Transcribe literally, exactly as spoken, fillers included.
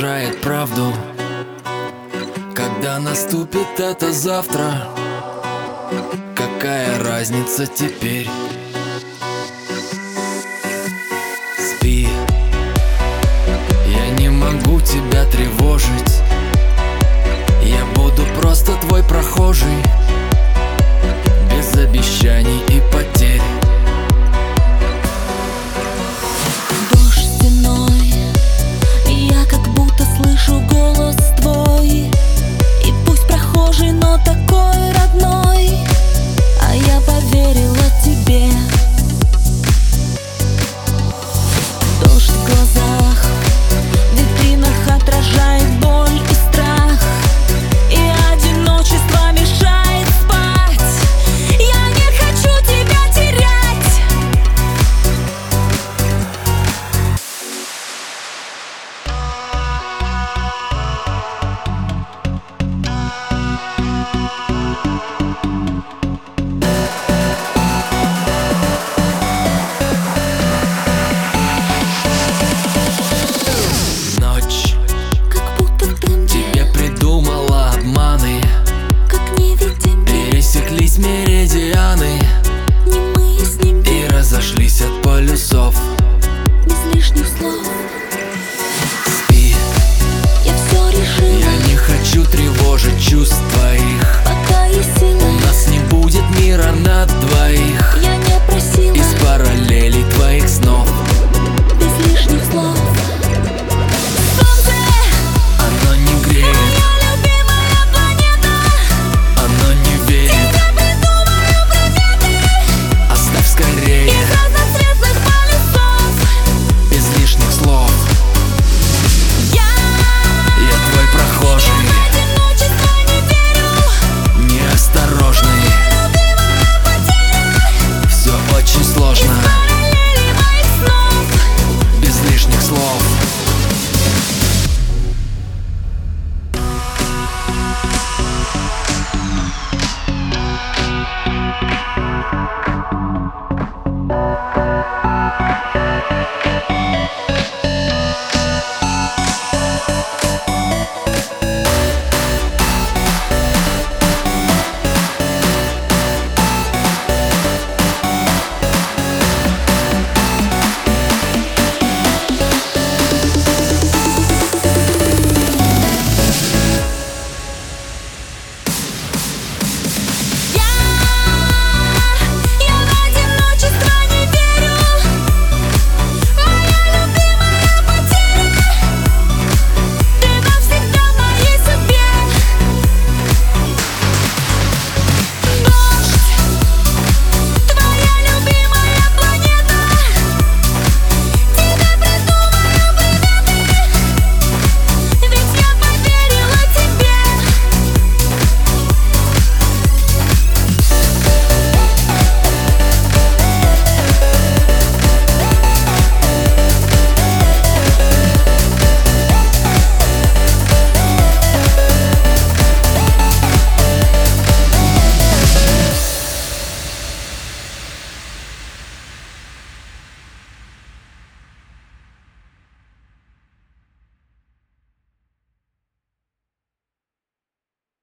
отражает правду. Когда наступит это завтра, какая разница теперь? Спи, я не могу тебя тревожить. Я буду просто твой прохожий, без обещаний и потерь. Дождь стеной, я как будто слышу голос твой. И пусть прохожий, но такой родной, а я поверила тебе. Дождь в глазах, в витринах отражает боль и страх, и одиночество мешает спать. Я не хочу тебя терять. Ночь Как будто в дымке, тебе придумала обманы, как невидимки, пересеклись меридианы немые снимки, и разошлись от полюсов. без лишних слов. Спи, Я все решила, я не хочу тревожить чувств твоих. пока есть сила. У нас не будет мира на двоих. Я не просила, Из параллелей твоих снов без лишних слов. Солнце, оно не греет, моя любимая планета, оно не верит. я придумаю приметы Оставь скорее, из разноцветных полюсов. без лишних слов. Я Я твой прохожий, в одиночество не верю, неосторожный. любимая потеря, Все очень сложно, параллели моих снов. без лишних слов.